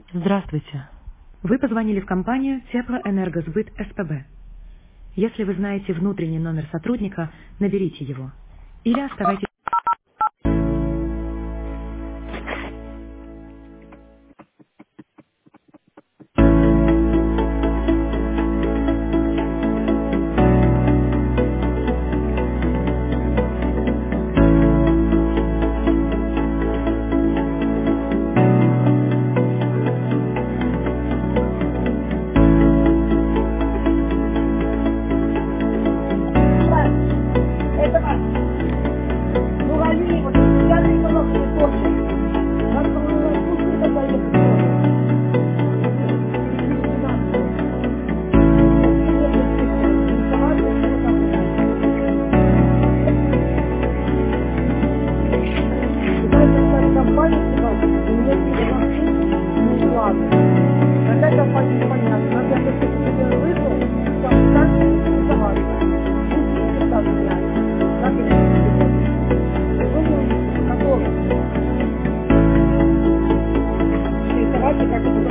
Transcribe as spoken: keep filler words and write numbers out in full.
Здравствуйте. Вы позвонили в компанию Теплоэнергосбыт СПБ. Если вы знаете внутренний номер сотрудника, наберите его. Или оставайтесь... Это Нуралиева, специальный пожалуйста, кофе. Как вы вкусно тогда ехать тоже? Переведите на все. Нет, нет, нет, рисовать, что там дальше. Пытается стать компания снимать, у меня есть маршрут, ну ладно. Какая компания непонятна, надо я только себе выбрал, там так рисоваться. Будете так знать. Как я буду Вы не увидите, по которому. Рисовать, как это